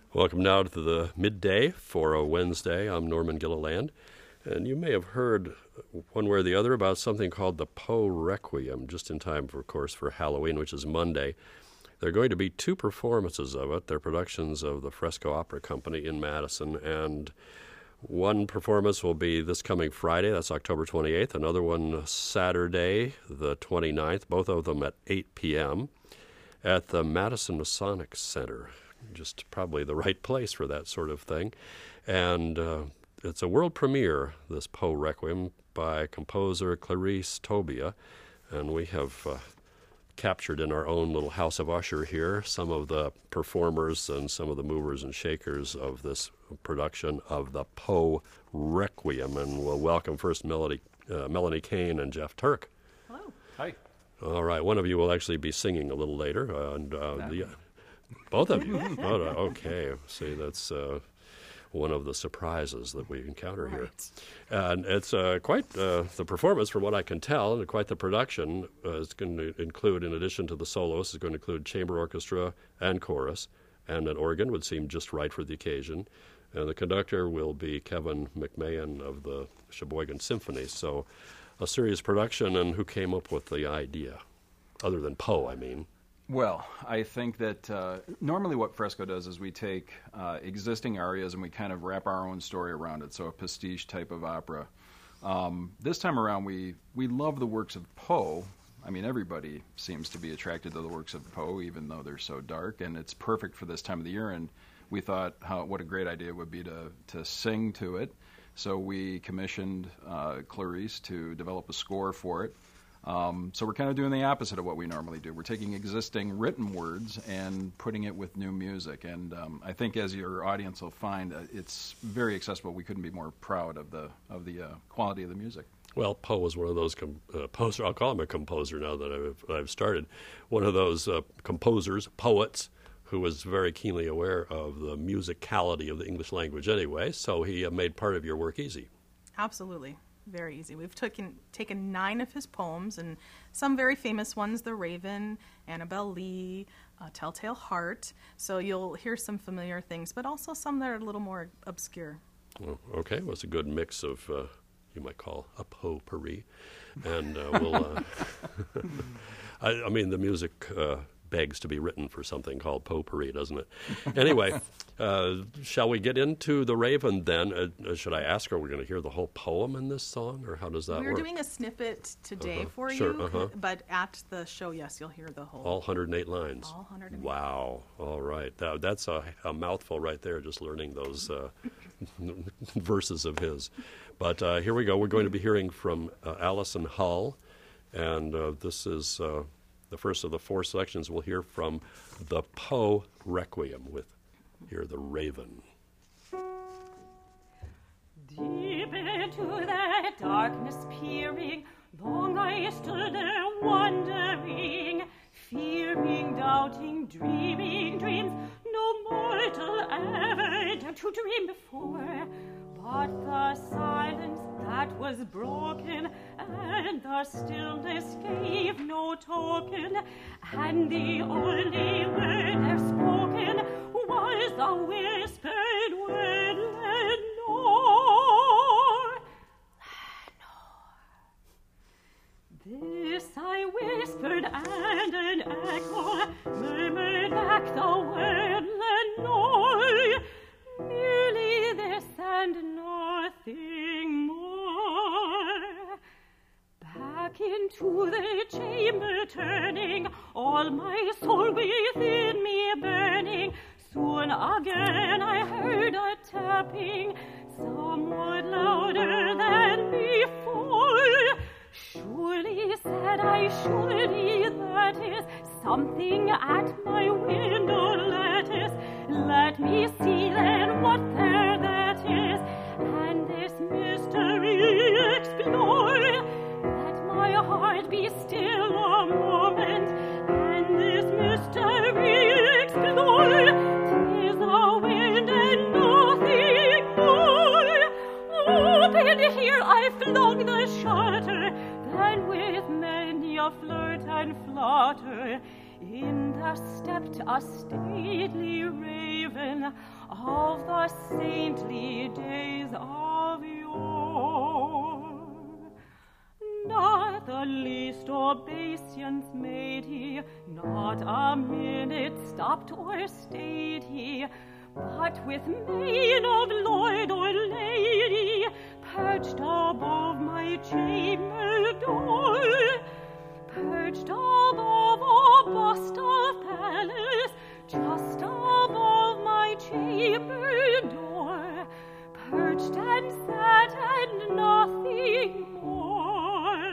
Welcome now to the midday for a Wednesday. I'm Norman Gilliland, and you may have heard one way or the other about something called the Poe Requiem, just in time, of course, for Halloween, which is Monday. There are going to be two performances of it. They're productions of the Fresco Opera Company in Madison, and one performance will be this coming Friday, that's October 28th, another one Saturday, the 29th, both of them at 8 p.m. at the Madison Masonic Center. Just probably the right place for that sort of thing. And it's a world premiere, this Poe Requiem, by composer Clarice Tobia. And we have captured in our own little house of Usher here some of the performers and some of the movers and shakers of this production of the Poe Requiem. And we'll welcome first Melanie Kane and Jeff Turk. Hello. Hi. All right. One of you will actually be singing a little later. Both of you? Oh, okay. See, that's one of the surprises that we encounter here. And it's quite the performance, from what I can tell, and quite the production. Is going to include, in addition to the soloists, is going to include chamber orchestra and chorus, and an organ would seem just right for the occasion. And the conductor will be Kevin McMahon of the Sheboygan Symphony. So a serious production, and who came up with the idea? Other than Poe, I mean. Well, I think that normally what Fresco does is we take existing arias and we kind of wrap our own story around it, so a pastiche type of opera. This time around, we love the works of Poe. I mean, everybody seems to be attracted to the works of Poe, even though they're so dark, and it's perfect for this time of the year, and we thought what a great idea it would be to sing to it. So we commissioned Clarice to develop a score for it. So we're kind of doing the opposite of what we normally do. We're taking existing written words and putting it with new music. And I think, as your audience will find, it's very accessible. We couldn't be more proud of the quality of the music. Well, Poe was one of those composer. I'll call him a composer now that I've started. One of those composers, poets, who was very keenly aware of the musicality of the English language anyway. So he made part of your work easy. Absolutely. Very easy. We've taken 9 of his poems, and some very famous ones, The Raven, Annabel Lee, Telltale Heart. So you'll hear some familiar things, but also some that are a little more obscure. Well, okay. Well, it's a good mix of, you might call, a potpourri. And I mean, the music begs to be written for something called potpourri, doesn't it? Anyway, shall we get into The Raven then? Should I ask, are we going to hear the whole poem in this song, or how does that work? We're doing a snippet today for sure, you, but at the show, yes, you'll hear the whole. All 108 lines. All 108. Wow. All right. That's a mouthful right there, just learning those verses of his. But here we go. We're going to be hearing from Allison Hull, and this is the first of the 4 selections. We'll hear from the Poe Requiem with here The Raven. Deep into the darkness peering, long I stood there wondering, fearing, doubting, dreaming dreams no mortal ever dared to dream before. But the silence that was broken, and the stillness gave no token, and the only word there spoken was the whispered word, Lenore. Lenore. This I whispered, and an echo murmured back the word, Lenore. Merely this and nothing more. Back into the chamber turning, all my soul within me burning, soon again I heard a tapping, somewhat louder than before. Surely, said I, surely that is something at my window lattice. Let me see then what there that is, and this mystery explore. Let my heart be still a moment, and this mystery explore. 'Tis a wind and nothing more. Open here I flung the shutter, then with many a flirt and flutter in there stepped a stately raven. raven of the saintly days of yore. Not the least obeisance made he, not a minute stopped or stayed he, but with mien of lord or lady, perched above my chamber door, perched above a bust of Pallas, just above my chamber door, perched and sat and nothing more.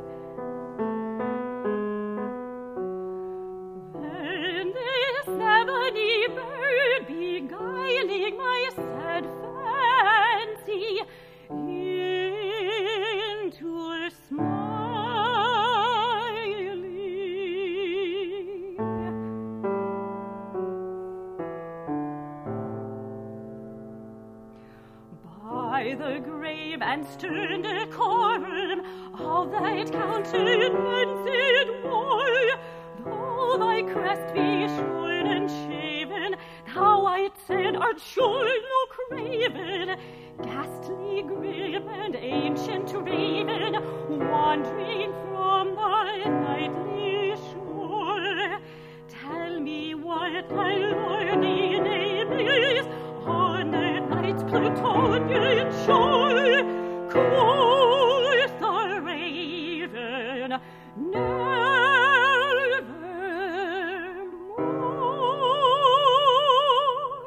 Then this ebony bird, beguiling my sad fancy into a smiling, by the grave and stern decorum of that countenance it wore, though thy crest be shorn and shaven, thou, I'd said, art sure no craven, ghastly grim and ancient raven, wandering from thy nightly shore. Tell me what thy lordly name is on the night's Plutonian shore. Quoth the raven, nevermore.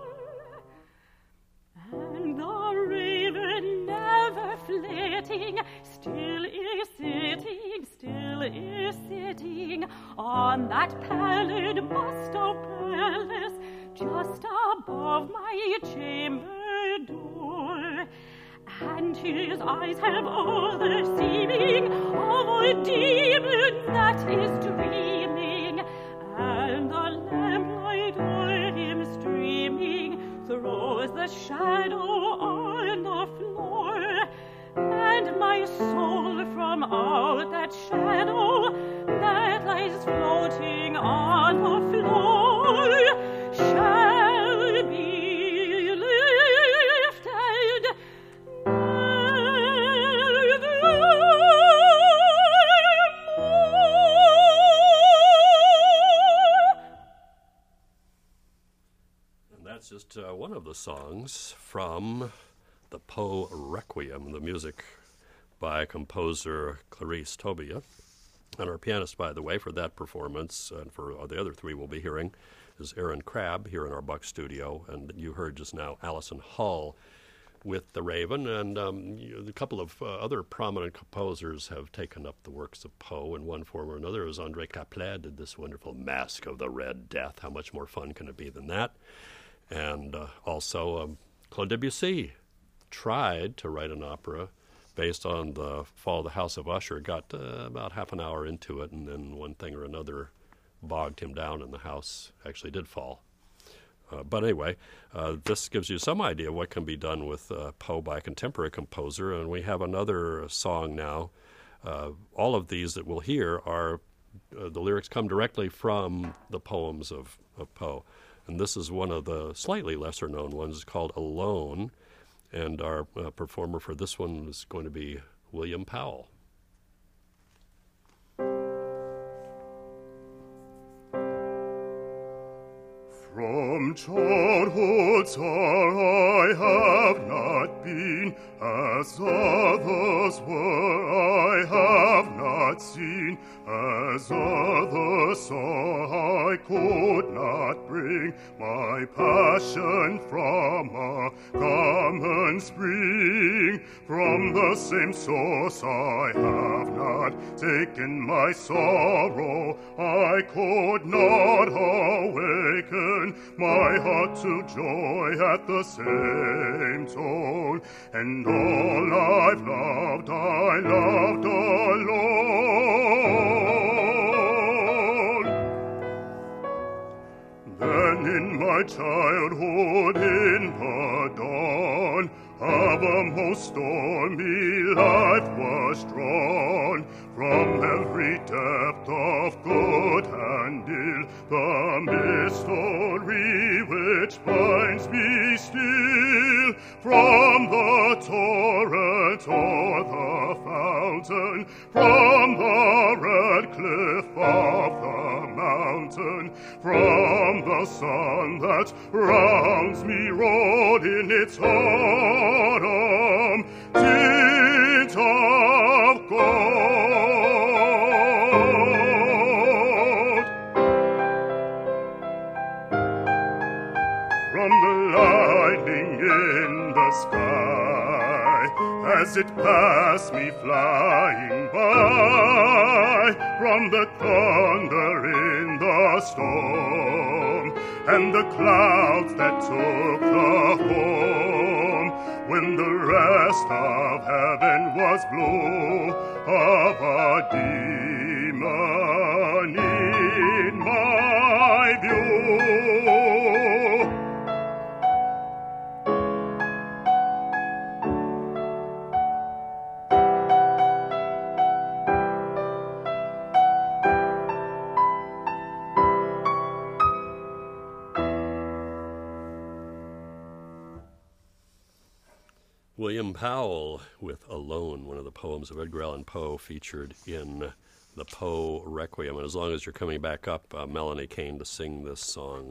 And the raven, never flitting, still is sitting on that pallid bust of Pallas, just above my chamber door. And his eyes have all the seeming of a demon that is dreaming, and the lamplight o'er him streaming throws the shadow on the floor, and my soul from out that shadow that lies floating on the floor shall be lifted nevermore. And that's just one of the songs from the Poe Requiem, the music by composer Clarice Tobia. And our pianist, by the way, for that performance, and for the other three we'll be hearing, is Aaron Crabb here in our Buck studio. And you heard just now Allison Hull with The Raven. And a couple of other prominent composers have taken up the works of Poe in one form or another. As André Caplet did this wonderful Masque of the Red Death. How much more fun can it be than that? And also Claude Debussy tried to write an opera based on the fall of the House of Usher, got about half an hour into it, and then one thing or another bogged him down, and the house actually did fall. But anyway, this gives you some idea of what can be done with Poe by a contemporary composer, and we have another song now. All of these that we'll hear are, the lyrics come directly from the poems of Poe. And this is one of the slightly lesser-known ones called Alone. And our performer for this one is going to be William Powell. From childhood's hour I have not been as others were, I have not seen as others saw, I could not bring my passion from a common spring. From the same source I have not taken my sorrow, I could not awaken my heart to joy at the same tone. And all I've loved, I loved alone. Then in my childhood, in the dawn of a most stormy life was drawn, from every depth of good and ill, the mystery which binds me still from the torrent or the fountain, from the red cliff of the mountain, from the sun that rounds me round in its autumn tint of gold. From the lightning in the sky, as it passed me flying by, from the thunder in the storm, and the clouds that took the form, when the rest of heaven was blue, of a demon in my view. William Powell with Alone, one of the poems of Edgar Allan Poe featured in the Poe Requiem. And as long as you're coming back up, Melanie Kane to sing this song,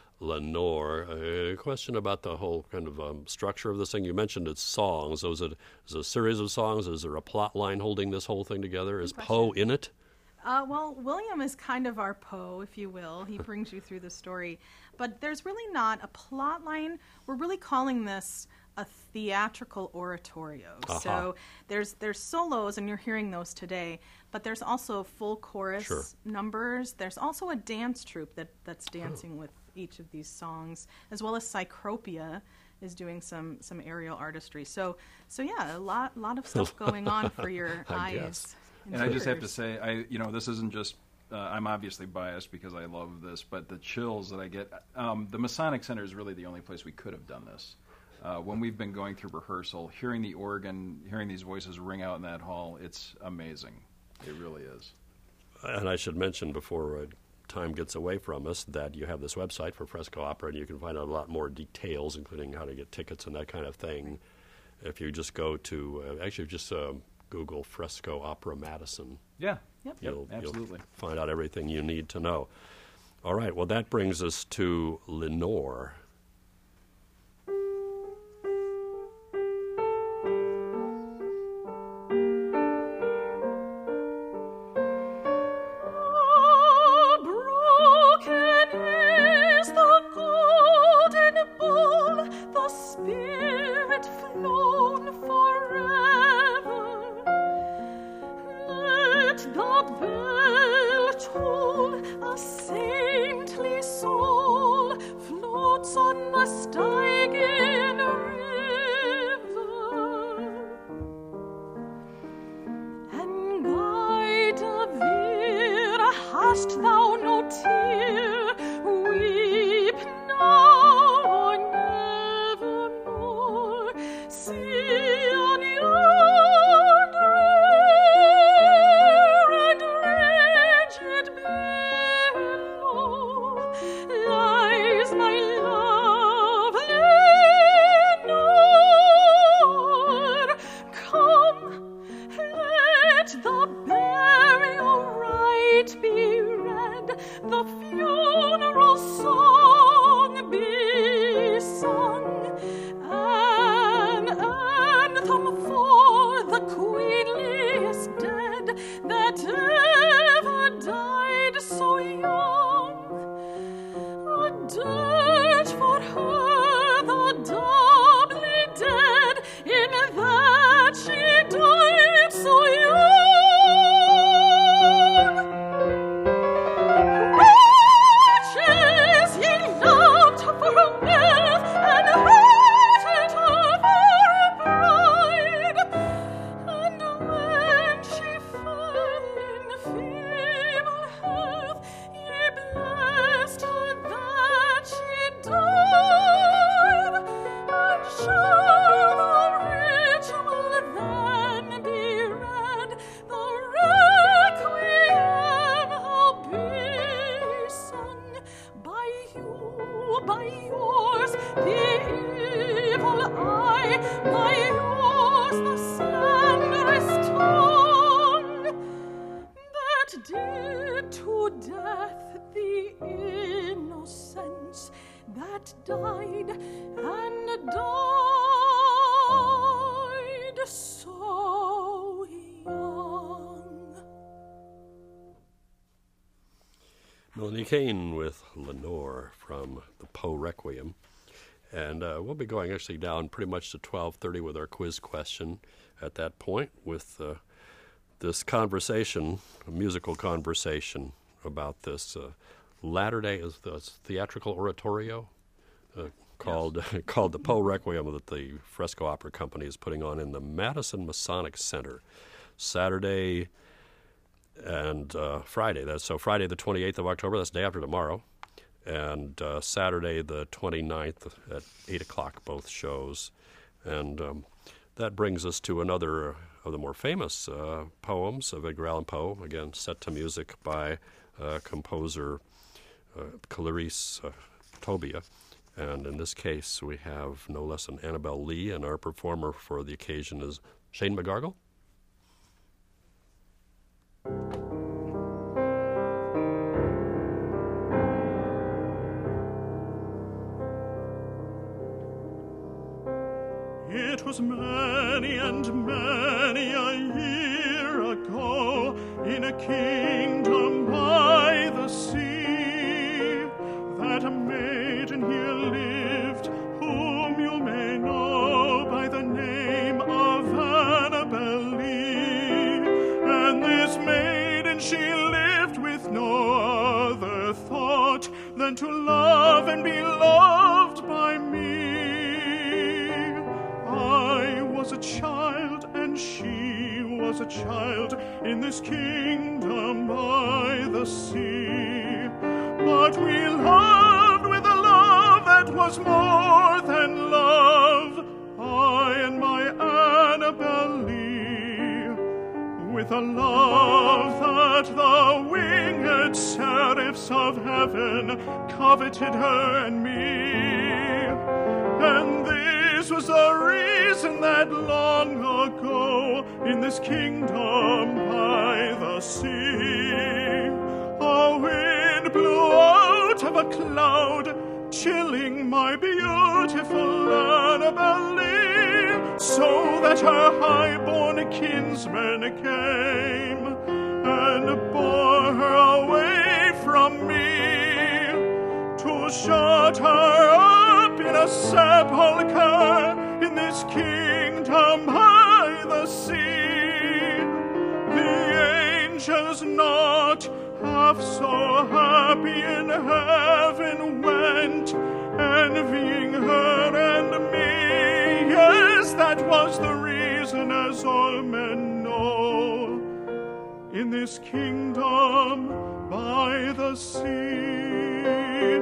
Lenore. A question about the whole kind of structure of this thing. You mentioned it's songs. So is it a series of songs? Is there a plot line holding this whole thing together? Is Poe in it? Well, William is kind of our Poe, if you will. He brings you through the story. But there's really not a plot line. We're really calling this a theatrical oratorio. Uh-huh. So there's solos, and you're hearing those today, but there's also full chorus numbers. There's also a dance troupe that's dancing with each of these songs, as well as Cycropia is doing some aerial artistry. So yeah, a lot of stuff going on for your eyes. And I just have to say, this isn't just, I'm obviously biased because I love this, but the chills that I get, the Masonic Center is really the only place we could have done this. When we've been going through rehearsal, hearing the organ, hearing these voices ring out in that hall, it's amazing. It really is. And I should mention before time gets away from us that you have this website for Fresco Opera, and you can find out a lot more details, including how to get tickets and that kind of thing. If you just go to, Google Fresco Opera Madison. Yeah, You'll absolutely. find out everything you need to know. All right, well, that brings us to Lenore. Lies my lovely shall I by yours the slanderous tongue that did to death the innocents that died and died so young. Melanie Kane with Lenore from the Poe Requiem. And we'll be going actually down pretty much to 12:30 with our quiz question at that point with this conversation, a musical conversation about this latter-day theatrical oratorio called called the Poe Requiem that the Fresco Opera Company is putting on in the Madison Masonic Center Saturday and Friday. So Friday the 28th of October, that's day after tomorrow, and Saturday the 29th at 8 o'clock, both shows. And that brings us to another of the more famous poems of Edgar Allan Poe, again set to music by composer Clarice Tobia. And in this case, we have no less than Annabel Lee, and our performer for the occasion is Shane McGargle. It was many and many a year ago, in a kingdom by the sea, that a maiden here lived, whom you may know by the name of Annabel Lee. And this maiden, she lived with no other thought than to love and be loved by me. I was a child, and she was a child, in this kingdom by the sea. But we loved with a love that was more than love, I and my Annabel Lee, with a love that the winged seraphs of heaven coveted her and me. And this was the reason that long ago, in this kingdom by the sea, a wind blew out of a cloud, chilling my beautiful Annabel Lee, so that her high-born kinsmen came and bore her away from me to shut her up in a sepulchre in this kingdom by the sea. The angels not half so happy in heaven went, envying her and me. Yes, that was the reason, as all men know, in this kingdom by the sea.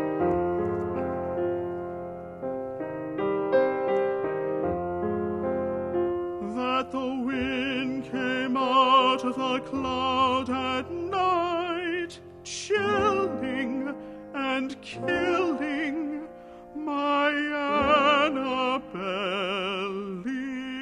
That the wind came out of the cloud at night, chilling and killing my Annabel Lee.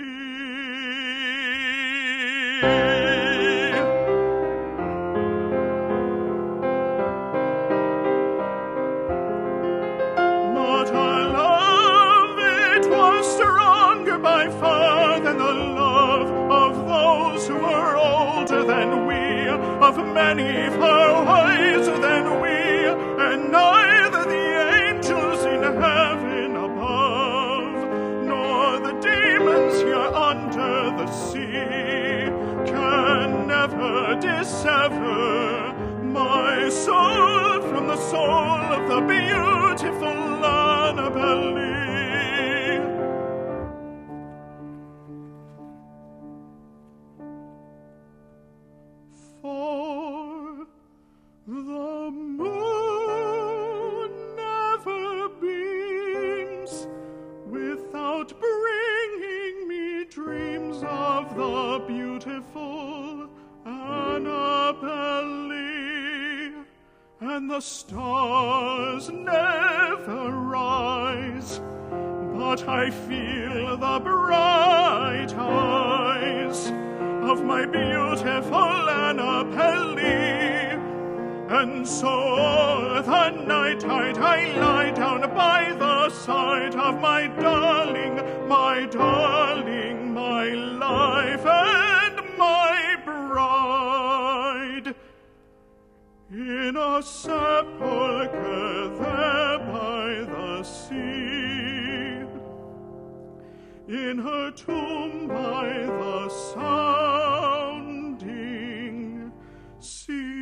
But our love, it was stronger by far than the love of those who were older than we, of many far wiser than we, and neither the angels in heaven above, nor the demons here under the sea, can never dissever my soul from the soul of the beautiful Annabel Lee. For the moon never beams without bringing me dreams of the beautiful Annabel Lee, and the stars never rise but I feel the bright eyes of my beautiful Annabelle. And so all the night I lie down by the side of my darling, my life and my bride. In a sepulchre there by the sea, in her tomb by the sounding sea.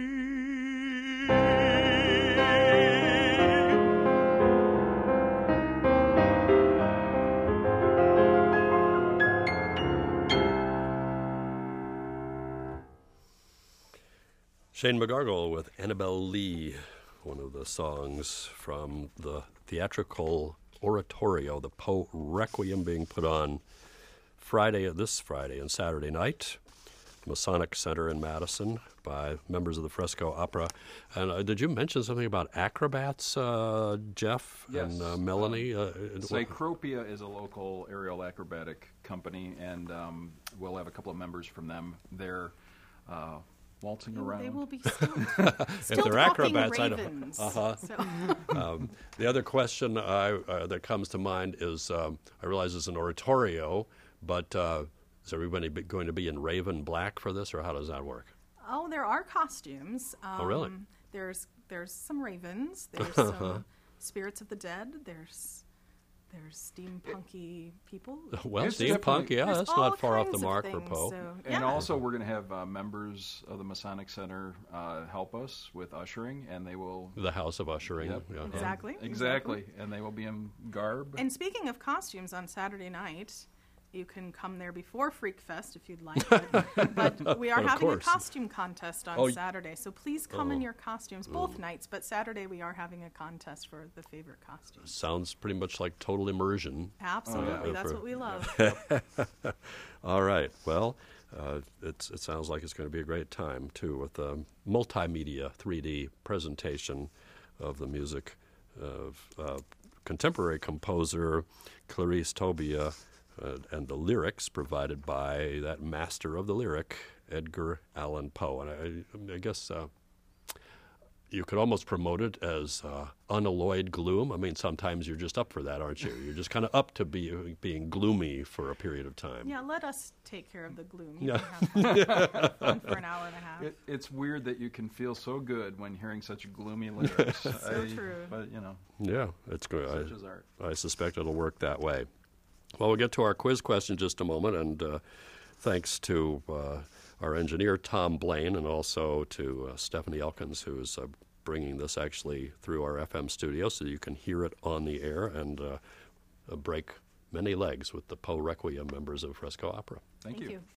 Shane McGargle with Annabelle Lee, one of the songs from the theatrical oratorio, the Poe Requiem, being put on this Friday and Saturday night, Masonic Center in Madison, by members of the Fresco Opera. And did you mention something about acrobats, Jeff? Yes. And Melanie? Cycropia is a local aerial acrobatic company, and we'll have a couple of members from them. They're waltzing around. They will be still they're talking acrobats, ravens. I don't. So. The other question that comes to mind is, I realize it's an oratorio, but is everybody going to be in raven black for this, or how does that work? Oh, there are costumes. Oh, really? There's some ravens. There's some spirits of the dead. There's steampunky people. Well, It's steampunk, definitely- yeah, There's that's all not far off the kinds of mark for things, Poe. so, And yeah. also, we're going to have members of the Masonic Center help us with ushering, and they will. The House of Ushering. Yep. Yeah. Exactly. And they will be in garb. And speaking of costumes, on Saturday night, you can come there before Freak Fest if you'd like. But we are But of having a course. costume contest on Oh, Saturday, so please come in your costumes both nights. But Saturday we are having a contest for the favorite costumes. Sounds pretty much like total immersion. Absolutely, yeah. that's For- what we love. All right. Well, it sounds like it's going to be a great time, too, with a multimedia 3D presentation of the music of contemporary composer Clarice Tobia, and the lyrics provided by that master of the lyric, Edgar Allan Poe. And I guess you could almost promote it as unalloyed gloom. I mean, sometimes you're just up for that, aren't you? You're just kind of up to being gloomy for a period of time. Yeah, let us take care of the gloom. Yeah. You can have fun for an hour and a half. It's weird that you can feel so good when hearing such gloomy lyrics. So true. But, you know, Yeah, it's good. such is art. I suspect it'll work that way. Well, we'll get to our quiz question in just a moment, and thanks to our engineer, Tom Blaine, and also to Stephanie Elkins, who's bringing this actually through our FM studio so you can hear it on the air and break many legs with the Poe Requiem members of Fresco Opera. Thank you.